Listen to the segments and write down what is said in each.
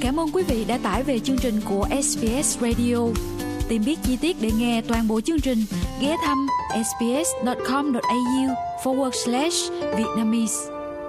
Cảm ơn quý vị đã tải về chương trình của SBS Radio. Tìm biết chi tiết để nghe toàn bộ chương trình, ghé thăm sbs.com.au/Vietnamese.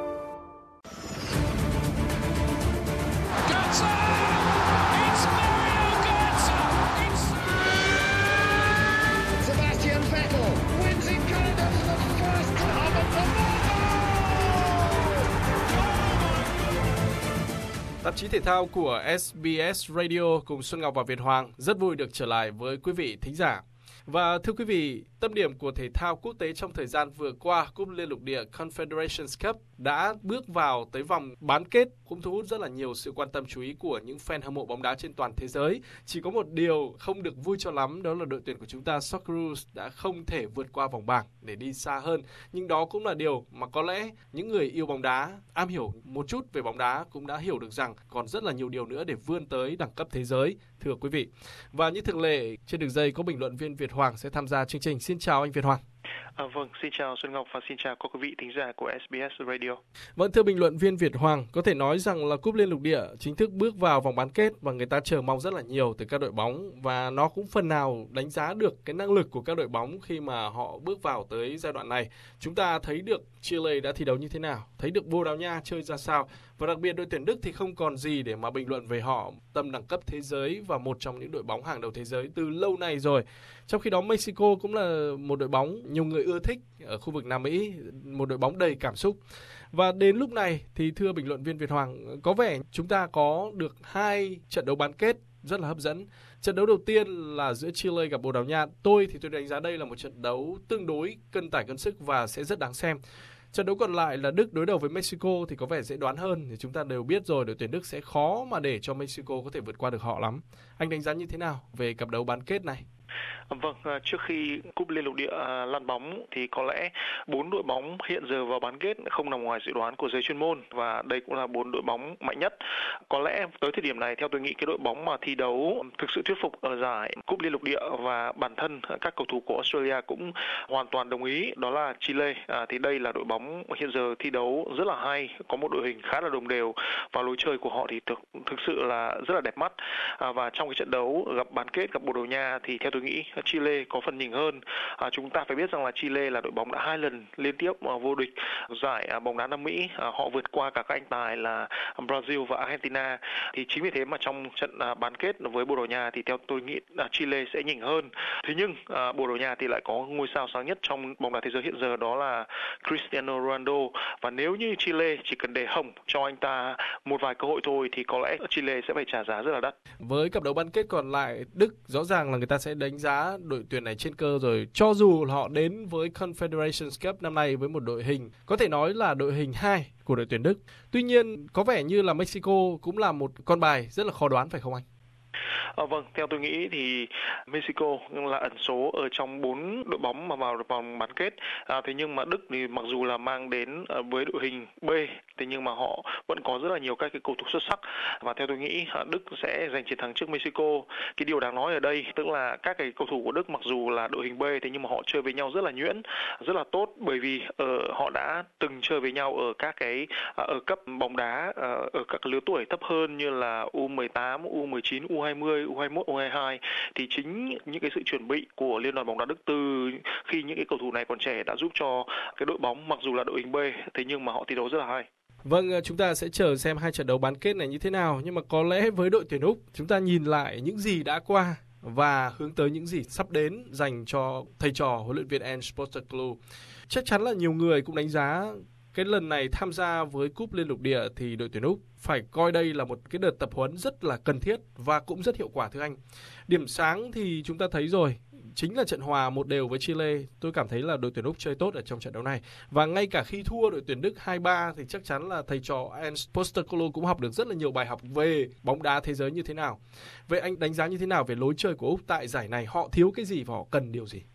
Tạp chí thể thao của SBS Radio cùng Xuân Ngọc và Việt Hoàng rất vui được trở lại với quý vị thính giả. Và thưa quý vị, tâm điểm của thể thao quốc tế trong thời gian vừa qua, Cúp Liên lục địa Confederations Cup đã bước vào tới vòng bán kết, cũng thu hút rất là nhiều sự quan tâm chú ý của những fan hâm mộ bóng đá trên toàn thế giới. Chỉ có một điều không được vui cho lắm, đó là đội tuyển của chúng ta Socceroos đã không thể vượt qua vòng bảng để đi xa hơn. Nhưng đó cũng là điều mà có lẽ những người yêu bóng đá, am hiểu một chút về bóng đá cũng đã hiểu được rằng còn rất là nhiều điều nữa để vươn tới đẳng cấp thế giới, thưa quý vị. Và như thường lệ, trên đường dây có bình luận viên Việt Hoàng sẽ tham gia chương trình. Xin chào anh Việt Hoàng. Vâng, xin chào Xuân Ngọc và xin chào các quý vị thính giả của SBS Radio. Vâng, thưa bình luận viên Việt Hoàng, có thể nói rằng là Cúp Liên lục địa chính thức bước vào vòng bán kết và người ta chờ mong rất là nhiều từ các đội bóng, và nó cũng phần nào đánh giá được cái năng lực của các đội bóng khi mà họ bước vào tới giai đoạn này. Chúng ta thấy được Chile đã thi đấu như thế nào, thấy được Bồ Đào Nha chơi ra sao, và đặc biệt đội tuyển Đức thì không còn gì để mà bình luận về họ, tầm đẳng cấp thế giới và một trong những đội bóng hàng đầu thế giới từ lâu nay rồi. Trong khi đó Mexico cũng là một đội bóng nhiều người ưa thích ở khu vực Nam Mỹ, một đội bóng đầy cảm xúc. Và đến lúc này thì thưa bình luận viên Việt Hoàng, có vẻ chúng ta có được 2 trận đấu bán kết rất là hấp dẫn. Trận đấu đầu tiên là giữa Chile gặp Bồ Đào Nha. Tôi đánh giá đây là một trận đấu tương đối cân tải cân sức và sẽ rất đáng xem. Trận đấu còn lại là Đức đối đầu với Mexico thì có vẻ dễ đoán hơn. Thì chúng ta đều biết rồi, đội tuyển Đức sẽ khó mà để cho Mexico có thể vượt qua được họ lắm. Anh đánh giá như thế nào về cặp đấu bán kết này? Vâng, trước khi Cúp Liên lục địa lăn bóng thì có lẽ 4 đội bóng hiện giờ vào bán kết không nằm ngoài dự đoán của giới chuyên môn, và đây cũng là 4 đội bóng mạnh nhất. Có lẽ tới thời điểm này, theo tôi nghĩ, cái đội bóng mà thi đấu thực sự thuyết phục ở giải Cúp Liên lục địa và bản thân các cầu thủ của Australia cũng hoàn toàn đồng ý, đó là Chile. Thì đây là đội bóng hiện giờ thi đấu rất là hay, có một đội hình khá là đồng đều và lối chơi của họ thì thực sự là rất là đẹp mắt. Và trong cái trận đấu gặp bán kết gặp Bồ Đào Nha thì theo tôi nghĩ Chile có phần nhỉnh hơn. Chúng ta phải biết rằng là Chile là đội bóng đã 2 lần liên tiếp vô địch giải bóng đá Nam Mỹ. Họ vượt qua cả các anh tài là Brazil và Argentina. Thì chính vì thế mà trong trận bán kết với Bồ Đào Nha thì theo tôi nghĩ Chile sẽ nhỉnh hơn. Thế nhưng Bồ Đào Nha thì lại có ngôi sao sáng nhất trong bóng đá thế giới hiện giờ, đó là Cristiano Ronaldo. Và nếu như Chile chỉ cần để hồng cho anh ta một vài cơ hội thôi thì có lẽ Chile sẽ phải trả giá rất là đắt. Với cặp đấu bán kết còn lại, Đức rõ ràng là người ta sẽ đánh giá đội tuyển này trên cơ rồi. Cho dù họ đến với Confederations Cup năm nay với một đội hình có thể nói là đội hình 2 của đội tuyển Đức. Tuy nhiên có vẻ như là Mexico cũng là một con bài rất là khó đoán, phải không anh? Vâng, theo tôi nghĩ thì Mexico là ẩn số ở trong 4 đội bóng mà vào vòng bán kết. Thế nhưng mà Đức thì mặc dù là mang đến với đội hình B, thế nhưng mà họ vẫn có rất là nhiều các cái cầu thủ xuất sắc, và theo tôi nghĩ Đức sẽ giành chiến thắng trước Mexico. Cái điều đáng nói ở đây tức là các cái cầu thủ của Đức mặc dù là đội hình B, thế nhưng mà họ chơi với nhau rất là nhuyễn, rất là tốt, bởi vì họ đã từng chơi với nhau ở các cái ở cấp bóng đá ở các lứa tuổi thấp hơn như là U18, U19, U20, U21, U22. Thì chính những cái sự chuẩn bị của Liên đoàn bóng đá Đức từ khi những cái cầu thủ này còn trẻ đã giúp cho cái đội bóng mặc dù là đội hình B, thế nhưng mà họ thi đấu rất là hay. Vâng, chúng ta sẽ chờ xem 2 trận đấu bán kết này như thế nào. Nhưng mà có lẽ với đội tuyển Úc, chúng ta nhìn lại những gì đã qua và hướng tới những gì sắp đến dành cho thầy trò huấn luyện viên Ange Postecoglou. Chắc chắn là nhiều người cũng đánh giá cái lần này tham gia với Cúp Liên lục địa thì đội tuyển Úc phải coi đây là một cái đợt tập huấn rất là cần thiết và cũng rất hiệu quả, thưa anh. Điểm sáng thì chúng ta thấy rồi, chính là trận hòa 1-1 với Chile. Tôi cảm thấy là đội tuyển Úc chơi tốt ở trong trận đấu này. Và ngay cả khi thua đội tuyển Đức 2-3 thì chắc chắn là thầy trò Ange Postecoglou cũng học được rất là nhiều bài học về bóng đá thế giới như thế nào. Vậy anh đánh giá như thế nào về lối chơi của Úc tại giải này? Họ thiếu cái gì và họ cần điều gì?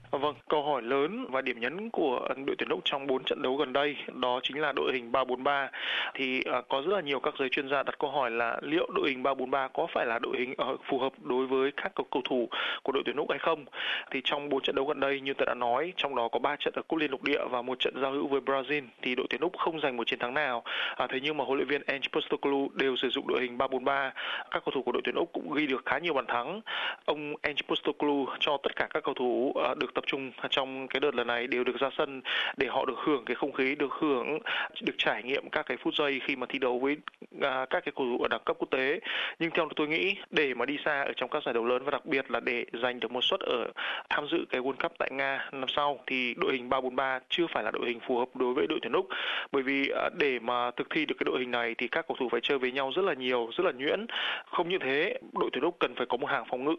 Vâng, câu hỏi lớn và điểm nhấn của đội tuyển Úc trong 4 trận đấu gần đây đó chính là đội hình 3-4-3. Thì có rất là nhiều các giới chuyên gia đặt câu hỏi là liệu đội hình 3-4-3 có phải là đội hình phù hợp đối với các cầu thủ của đội tuyển Úc hay không? Thì trong 4 trận đấu gần đây như tôi đã nói, trong đó có 3 trận ở Cúp Liên lục địa và 1 trận giao hữu với Brazil thì đội tuyển Úc không giành một chiến thắng nào. Thế nhưng mà huấn luyện viên Ange Postecoglou đều sử dụng đội hình 3-4-3. Các cầu thủ của đội tuyển Úc cũng ghi được khá nhiều bàn thắng. Ông Ange Postecoglou cho tất cả các cầu thủ được tập trung trong cái đợt lần này đều được ra sân để họ được hưởng cái không khí, được trải nghiệm các cái phút giây khi mà thi đấu với các cái cầu thủ ở đẳng cấp quốc tế. Nhưng theo tôi nghĩ để mà đi xa ở trong các giải đấu lớn và đặc biệt là để giành được một suất ở tham dự cái World Cup tại Nga năm sau thì đội hình 3-4-3 chưa phải là đội hình phù hợp đối với đội tuyển Úc. Bởi vì để mà thực thi được cái đội hình này thì các cầu thủ phải chơi với nhau rất là nhiều, rất là nhuyễn. Không như thế, đội tuyển Úc cần phải có một hàng phòng ngự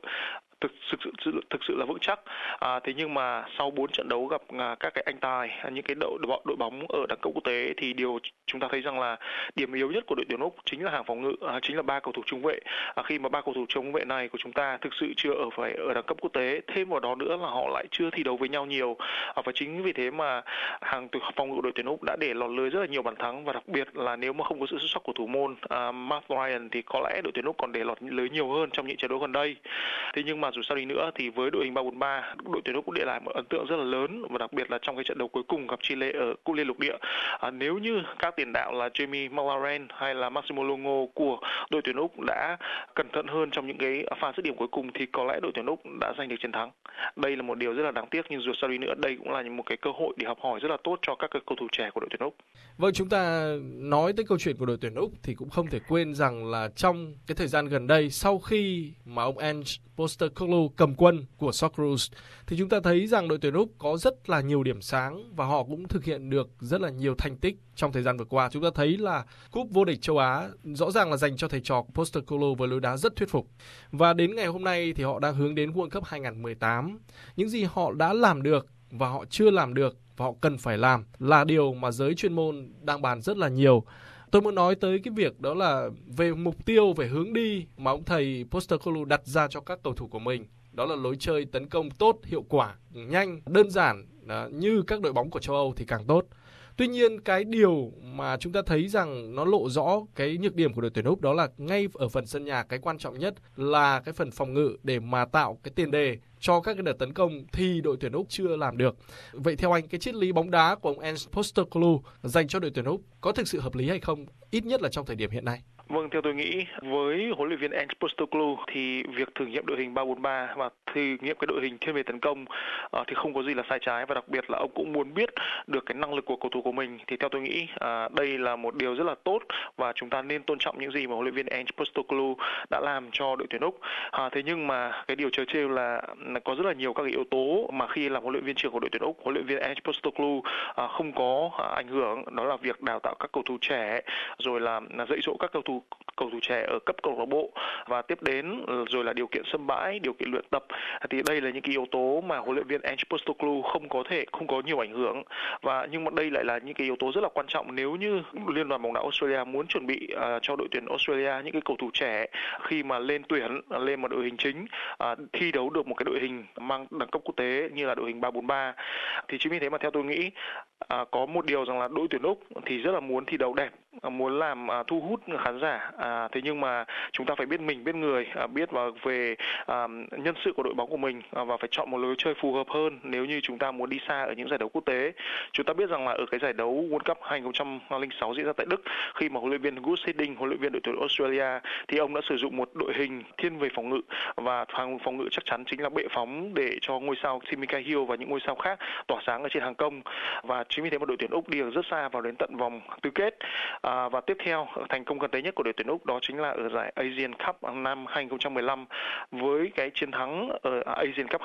thực sự là vững chắc. Thế nhưng mà sau 4 trận đấu gặp các cái anh tài, những cái đội bóng ở đẳng cấp quốc tế thì điều chúng ta thấy rằng là điểm yếu nhất của đội tuyển Úc chính là hàng phòng ngự, chính là 3 cầu thủ trung vệ. Khi mà 3 cầu thủ trung vệ này của chúng ta thực sự chưa phải ở đẳng cấp quốc tế, thêm vào đó nữa là họ lại chưa thi đấu với nhau nhiều. Và chính vì thế mà hàng phòng ngự đội tuyển Úc đã để lọt lưới rất là nhiều bàn thắng, và đặc biệt là nếu mà không có sự xuất sắc của thủ môn Matt Ryan thì có lẽ đội tuyển Úc còn để lọt lưới nhiều hơn trong những trận đấu gần đây. Thế nhưng mà dù sao đi nữa thì với đội hình 3-4-3, đội tuyển Úc cũng để lại một ấn tượng rất là lớn, và đặc biệt là trong cái trận đấu cuối cùng gặp Chile ở Cúp Liên lục địa. Nếu như các tiền đạo là Jamie McLaren hay là Maximo Longo của đội tuyển Úc đã cẩn thận hơn trong những cái pha dứt điểm cuối cùng thì có lẽ đội tuyển Úc đã giành được chiến thắng. Đây là một điều rất là đáng tiếc, nhưng dù sao đi nữa đây cũng là một cái cơ hội để học hỏi rất là tốt cho các cầu thủ trẻ của đội tuyển Úc. Vâng, chúng ta nói tới câu chuyện của đội tuyển Úc thì cũng không thể quên rằng là trong cái thời gian gần đây, sau khi mà ông Ange Postecoglou cầm quân của Socceroos thì chúng ta thấy rằng đội tuyển Úc có rất là nhiều điểm sáng và họ cũng thực hiện được rất là nhiều thành tích trong thời gian vừa qua. Chúng ta thấy là cúp vô địch châu Á rõ ràng là dành cho thầy trò Postecoglou với lối đá rất thuyết phục. Và đến ngày hôm nay thì họ đang hướng đến World Cup 2018. Những gì họ đã làm được và họ chưa làm được và họ cần phải làm là điều mà giới chuyên môn đang bàn rất là nhiều. Tôi muốn nói tới cái việc đó là về mục tiêu, về hướng đi mà ông thầy Postecoglou đặt ra cho các cầu thủ của mình. Đó là lối chơi tấn công tốt, hiệu quả, nhanh, đơn giản như các đội bóng của châu Âu thì càng tốt. Tuy nhiên cái điều mà chúng ta thấy rằng nó lộ rõ cái nhược điểm của đội tuyển Úc đó là ngay ở phần sân nhà, cái quan trọng nhất là cái phần phòng ngự để mà tạo cái tiền đề cho các cái đợt tấn công thì đội tuyển Úc chưa làm được. Vậy theo anh, cái triết lý bóng đá của ông Ange Postecoglou dành cho đội tuyển Úc có thực sự hợp lý hay không, ít nhất là trong thời điểm hiện nay? Vâng, theo tôi nghĩ với huấn luyện viên Ange Postecoglou thì việc thử nghiệm đội hình 3-4-3 và thử nghiệm cái đội hình thiên về tấn công thì không có gì là sai trái, và đặc biệt là ông cũng muốn biết được cái năng lực của cầu thủ của mình. Thì theo tôi nghĩ đây là một điều rất là tốt và chúng ta nên tôn trọng những gì mà huấn luyện viên Ange Postecoglou đã làm cho đội tuyển Úc. Thế nhưng mà cái điều trớ trêu là có rất là nhiều các cái yếu tố mà khi làm huấn luyện viên trưởng của đội tuyển Úc, huấn luyện viên Ange Postecoglou không có ảnh hưởng, đó là việc đào tạo các cầu thủ trẻ, rồi là dạy dỗ các cầu thủ trẻ ở cấp câu lạc bộ, và tiếp đến rồi là điều kiện sân bãi, điều kiện luyện tập. Thì đây là những cái yếu tố mà huấn luyện viên Ange Postecoglou không có nhiều ảnh hưởng, và nhưng mà đây lại là những cái yếu tố rất là quan trọng nếu như Liên đoàn bóng đá Australia muốn chuẩn bị cho đội tuyển Australia những cái cầu thủ trẻ khi mà lên một đội hình chính, thi đấu được một cái đội hình mang đẳng cấp quốc tế như là đội hình 3-4-3. Thì chính vì thế mà theo tôi nghĩ có một điều rằng là đội tuyển Úc thì rất là muốn thi đấu đẹp, muốn làm thu hút khán giả. Thế nhưng mà chúng ta phải biết mình, biết người, biết về nhân sự của đội bóng của mình, và phải chọn một lối chơi phù hợp hơn nếu như chúng ta muốn đi xa ở những giải đấu quốc tế. Chúng ta biết rằng là ở cái giải đấu World Cup 2006 diễn ra tại Đức, khi mà huấn luyện viên Gus Hiddink, huấn luyện viên đội tuyển Australia, thì ông đã sử dụng một đội hình thiên về phòng ngự, và hàng phòng ngự chắc chắn chính là bệ phóng để cho ngôi sao Timmy Cahill và những ngôi sao khác tỏa sáng ở trên hàng công. Và chính vì thế mà đội tuyển Úc đi được rất xa vào đến tận vòng tứ kết. Và tiếp theo thành công gần đây nhất của đội tuyển Úc đó chính là ở giải Asian Cup năm 2015. Với cái chiến thắng ở Asian Cup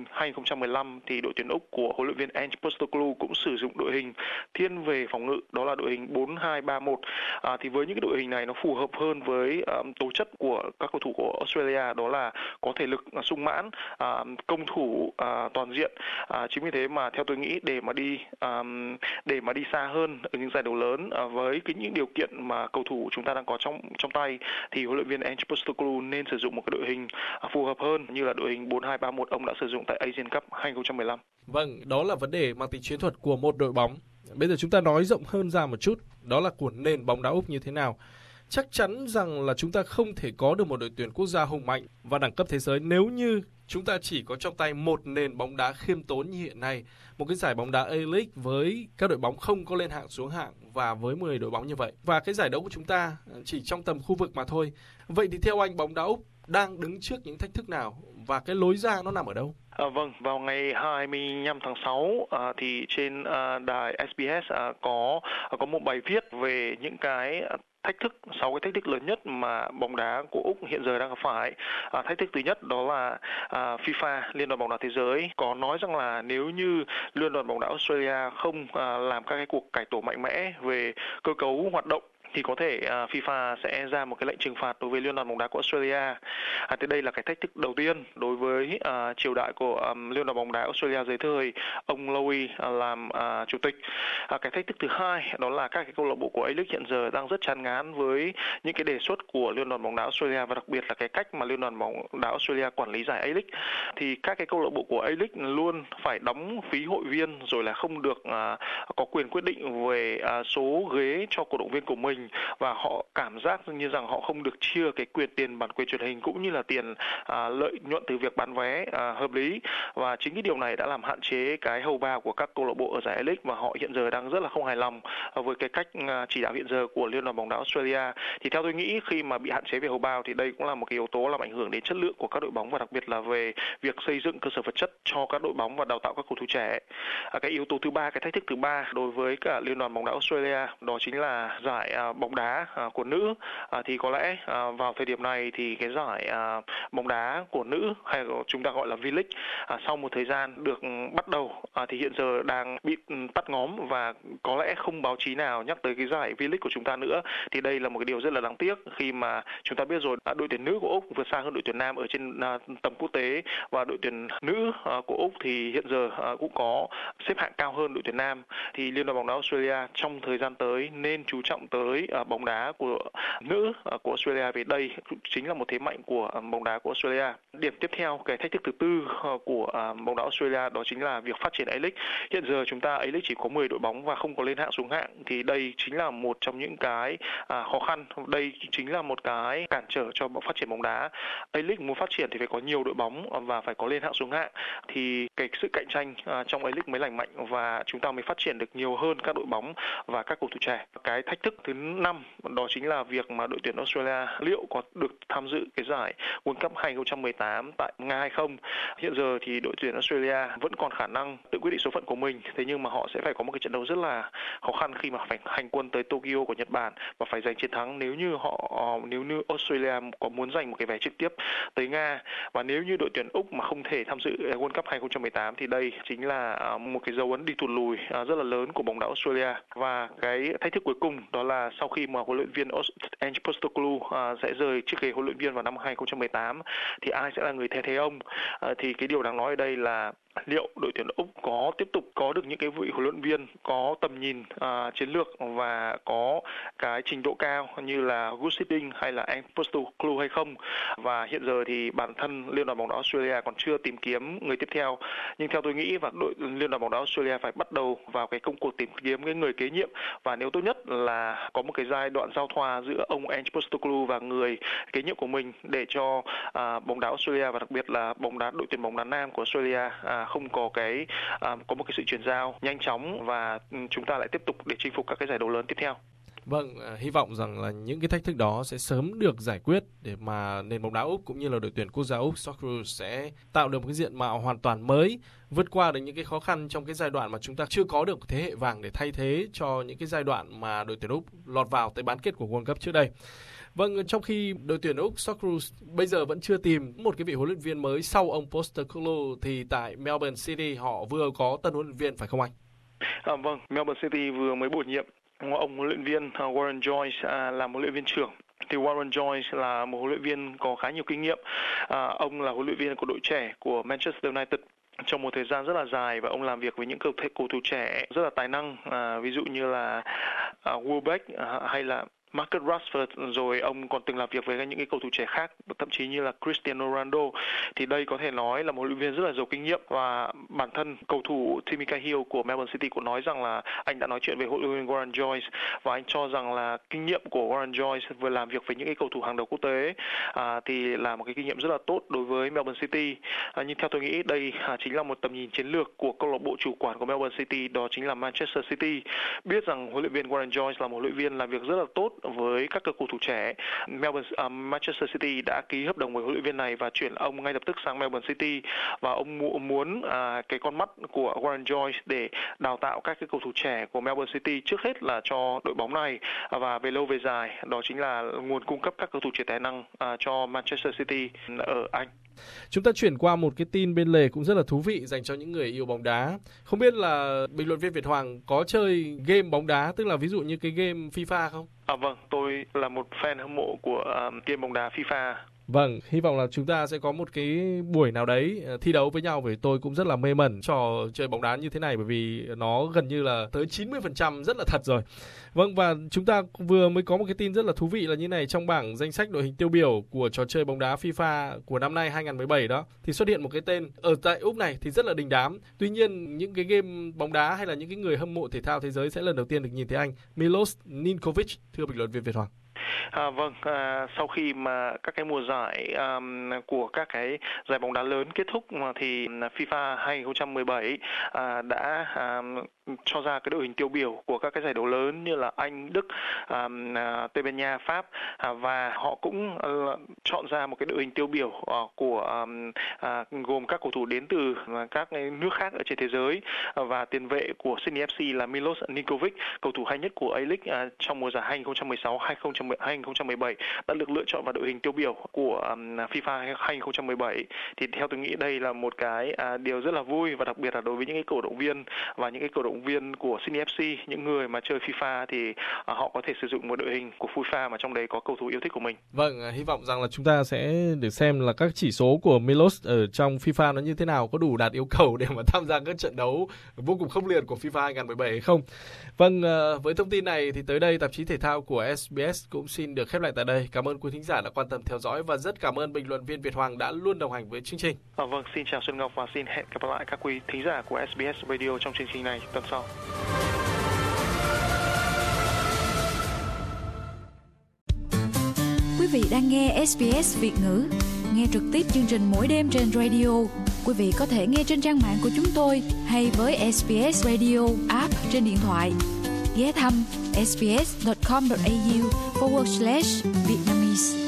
2015 thì đội tuyển Úc của huấn luyện viên Ange Postecoglou cũng sử dụng đội hình thiên về phòng ngự, đó là đội hình 4-2-3-1. Thì với những cái đội hình này nó phù hợp hơn với tố chất của các cầu thủ của Australia, đó là có thể lực sung mãn, công thủ toàn diện. Chính vì thế mà theo tôi nghĩ để mà đi xa hơn ở những giải đấu lớn với những điều kiện mà cầu thủ chúng ta đang có trong trong tay thì huấn luyện viên Ange Postecoglou nên sử dụng một cái đội hình phù hợp hơn như là đội hình 4-2-3-1 ông đã sử dụng tại Asian Cup 2015. Vâng, đó là vấn đề mang tính chiến thuật của một đội bóng. Bây giờ chúng ta nói rộng hơn ra một chút, đó là của nền bóng đá Úc như thế nào. Chắc chắn rằng là chúng ta không thể có được một đội tuyển quốc gia hùng mạnh và đẳng cấp thế giới nếu như chúng ta chỉ có trong tay một nền bóng đá khiêm tốn như hiện nay, một cái giải bóng đá A-League với các đội bóng không có lên hạng xuống hạng và với 10 đội bóng như vậy. Và cái giải đấu của chúng ta chỉ trong tầm khu vực mà thôi. Vậy thì theo anh, bóng đá Úc đang đứng trước những thách thức nào và cái lối ra nó nằm ở đâu? Vâng, vào ngày 25 tháng 6 thì trên đài SBS có một bài viết về những cái thách thức, 6 cái thách thức lớn nhất mà bóng đá của Úc hiện giờ đang gặp phải. Thách thức thứ nhất đó là FIFA, Liên đoàn bóng đá thế giới, có nói rằng là nếu như Liên đoàn bóng đá Australia không làm các cái cuộc cải tổ mạnh mẽ về cơ cấu hoạt động thì có thể FIFA sẽ ra một cái lệnh trừng phạt đối với Liên đoàn bóng đá của Australia. Thì đây là cái thách thức đầu tiên đối với triều đại của Liên đoàn bóng đá Australia dưới thời ông Lowy làm chủ tịch. Cái thách thức thứ hai đó là các cái câu lạc bộ của A-League hiện giờ đang rất chán ngán với những cái đề xuất của Liên đoàn bóng đá Australia và đặc biệt là cái cách mà Liên đoàn bóng đá Australia quản lý giải A-League. Thì các cái câu lạc bộ của A-League luôn phải đóng phí hội viên rồi là không được có quyền quyết định về số ghế cho cổ động viên của mình, và họ cảm giác như rằng họ không được chia cái tiền bản quyền truyền hình cũng như là tiền lợi nhuận từ việc bán vé hợp lý, và chính cái điều này đã làm hạn chế cái hầu bao của các câu lạc bộ ở giải A-League và họ hiện giờ đang rất là không hài lòng với cái cách chỉ đạo hiện giờ của Liên đoàn bóng đá Australia. Thì theo tôi nghĩ khi mà bị hạn chế về hầu bao thì đây cũng là một cái yếu tố làm ảnh hưởng đến chất lượng của các đội bóng và đặc biệt là về việc xây dựng cơ sở vật chất cho các đội bóng và đào tạo các cầu thủ trẻ. Cái yếu tố thứ ba, cái thách thức thứ ba đối với cả Liên đoàn bóng đá Australia đó chính là giải bóng đá của nữ. Thì có lẽ vào thời điểm này thì cái giải bóng đá của nữ hay chúng ta gọi là V-League sau một thời gian được bắt đầu thì hiện giờ đang bị tắt ngóm và có lẽ không báo chí nào nhắc tới cái giải V-League của chúng ta nữa. Thì đây là một cái điều rất là đáng tiếc khi mà chúng ta biết rồi đội tuyển nữ của Úc vượt xa hơn đội tuyển nam ở trên tầm quốc tế, và đội tuyển nữ của Úc thì hiện giờ cũng có xếp hạng cao hơn đội tuyển nam. Thì Liên đoàn bóng đá Australia trong thời gian tới nên chú trọng tới bóng đá của nữ của Australia, vì đây chính là một thế mạnh của bóng đá của Australia. Điểm tiếp theo, cái thách thức thứ tư của bóng đá Australia đó chính là việc phát triển A-League. Hiện giờ chúng ta A-League chỉ có 10 đội bóng và không có lên hạng xuống hạng, thì đây chính là một trong những cái khó khăn. Đây chính là một cái cản trở cho phát triển bóng đá. A-League muốn phát triển thì phải có nhiều đội bóng và phải có lên hạng xuống hạng, thì cái sự cạnh tranh trong A-League mới lành mạnh và chúng ta mới phát triển được nhiều hơn các đội bóng và các cầu thủ trẻ. Cái thách thức thứ 5 đó chính là việc mà đội tuyển Australia liệu có được tham dự cái giải World Cup 2018 tại Nga hay không. Hiện giờ thì đội tuyển Australia vẫn còn khả năng tự quyết định số phận của mình, thế nhưng mà họ sẽ phải có một cái trận đấu rất là khó khăn khi mà phải hành quân tới Tokyo của Nhật Bản và phải giành chiến thắng nếu như Australia có muốn giành một cái vé trực tiếp tới Nga. Và nếu như đội tuyển Úc mà không thể tham dự World Cup 2018 thì đây chính là một cái dấu ấn đi tụt lùi rất là lớn của bóng đá Australia. Và cái thách thức cuối cùng đó là sau khi mà huấn luyện viên Ange Postecoglou sẽ rời chiếc ghế huấn luyện viên vào năm 2018 thì ai sẽ là người thay thế ông. Thì cái điều đáng nói ở đây là liệu đội tuyển Úc có tiếp tục có được những cái vị huấn luyện viên có tầm nhìn chiến lược và có cái trình độ cao như là Gus Hiddink hay là Ange Postecoglou hay không. Và hiện giờ thì bản thân Liên đoàn bóng đá Australia còn chưa tìm kiếm người tiếp theo, nhưng theo tôi nghĩ và đội Liên đoàn bóng đá Australia phải bắt đầu vào cái công cuộc tìm kiếm cái người kế nhiệm, và nếu tốt nhất là có một cái giai đoạn giao thoa giữa ông Ange Postecoglou và người kế nhiệm của mình để cho bóng đá Australia và đặc biệt là đội tuyển bóng đá nam của Australia không có một cái sự chuyển giao nhanh chóng và chúng ta lại tiếp tục để chinh phục các cái giải đấu lớn tiếp theo. Vâng, hy vọng rằng là những cái thách thức đó sẽ sớm được giải quyết để mà nền bóng đá Úc cũng như là đội tuyển quốc gia Úc Socceroos sẽ tạo được một cái diện mạo hoàn toàn mới, vượt qua được những cái khó khăn trong cái giai đoạn mà chúng ta chưa có được thế hệ vàng để thay thế cho những cái giai đoạn mà đội tuyển Úc lọt vào tới bán kết của World Cup trước đây. Vâng, trong khi đội tuyển Úc Socceroos bây giờ vẫn chưa tìm một cái vị huấn luyện viên mới sau ông Postecoglou thì tại Melbourne City họ vừa có tân huấn luyện viên phải không anh? Vâng, Melbourne City vừa mới bổ nhiệm ông huấn luyện viên Warren Joyce làm huấn luyện viên trưởng. Thì Warren Joyce là một huấn luyện viên có khá nhiều kinh nghiệm. Ông là huấn luyện viên của đội trẻ của Manchester United trong một thời gian rất là dài và ông làm việc với những cầu thủ trẻ rất là tài năng, ví dụ như là Welbeck hay là Marcus Rashford, rồi ông còn từng làm việc với những cái cầu thủ trẻ khác, thậm chí như là Cristiano Ronaldo. Thì đây có thể nói là một huấn luyện viên rất là giàu kinh nghiệm, và bản thân cầu thủ Timmy Cahill của Melbourne City cũng nói rằng là anh đã nói chuyện với huấn luyện viên Warren Joyce, và anh cho rằng là kinh nghiệm của Warren Joyce vừa làm việc với những cái cầu thủ hàng đầu quốc tế thì là một cái kinh nghiệm rất là tốt đối với Melbourne City. Nhưng theo tôi nghĩ đây chính là một tầm nhìn chiến lược của câu lạc bộ chủ quản của Melbourne City, đó chính là Manchester City. Biết rằng huấn luyện viên Warren Joyce là một huấn luyện viên làm việc rất là tốt với các cầu thủ trẻ. Manchester City đã ký hợp đồng với huấn luyện viên này và chuyển ông ngay lập tức sang Melbourne City, và ông muốn cái con mắt của Warren Joyce để đào tạo các cái cầu thủ trẻ của Melbourne City, trước hết là cho đội bóng này, và về lâu về dài đó chính là nguồn cung cấp các cầu thủ trẻ tài năng cho Manchester City ở Anh. Chúng ta chuyển qua một cái tin bên lề cũng rất là thú vị dành cho những người yêu bóng đá. Không biết là bình luận viên Việt Hoàng có chơi game bóng đá, tức là ví dụ như cái game FIFA không? Vâng, tôi là một fan hâm mộ của game bóng đá FIFA. Vâng, hy vọng là chúng ta sẽ có một cái buổi nào đấy thi đấu với nhau, vì tôi cũng rất là mê mẩn trò chơi bóng đá như thế này, bởi vì nó gần như là tới 90% rất là thật rồi. Vâng, và chúng ta vừa mới có một cái tin rất là thú vị là như này, trong bảng danh sách đội hình tiêu biểu của trò chơi bóng đá FIFA của năm nay 2017 đó, thì xuất hiện một cái tên ở tại Úc này thì rất là đình đám. Tuy nhiên những cái game bóng đá hay là những cái người hâm mộ thể thao thế giới sẽ lần đầu tiên được nhìn thấy anh Milos Ninkovic, thưa bình luận viên Việt Hoàng. Sau khi mà các cái mùa giải của các cái giải bóng đá lớn kết thúc thì FIFA 2017 đã cho ra cái đội hình tiêu biểu của các cái giải đấu lớn như là Anh, Đức, Tây Ban Nha, Pháp, và họ cũng chọn ra một cái đội hình tiêu biểu của gồm các cầu thủ đến từ các nước khác ở trên thế giới, và tiền vệ của Sydney FC là Milos Ninkovic, cầu thủ hay nhất của A-League trong mùa giải 2016-2017 đã được lựa chọn vào đội hình tiêu biểu của FIFA 2017. Thì theo tôi nghĩ đây là một cái điều rất là vui, và đặc biệt là đối với những cái cổ động viên và những cái cổ động viên của Sydney FC, những người mà chơi FIFA thì họ có thể sử dụng một đội hình của FIFA mà trong đấy có cầu thủ yêu thích của mình. Vâng, hy vọng rằng là chúng ta sẽ được xem là các chỉ số của Milos ở trong FIFA nó như thế nào, có đủ đạt yêu cầu để mà tham gia các trận đấu vô cùng khốc liệt của FIFA 2017 hay không. Vâng, với thông tin này thì tới đây tạp chí thể thao của SBS cũng xin được khép lại tại đây. Cảm ơn quý thính giả đã quan tâm theo dõi, và rất cảm ơn bình luận viên Việt Hoàng đã luôn đồng hành với chương trình. Vâng, xin chào Xuân Ngọc, và xin hẹn gặp lại các quý thính giả của SBS Radio trong chương trình này tuần sau. Quý vị đang nghe SBS Việt ngữ. Nghe trực tiếp chương trình mỗi đêm trên radio. Quý vị có thể nghe trên trang mạng của chúng tôi hay với SBS Radio app trên điện thoại. Ghé thăm sbs.com.au/Vietnamese.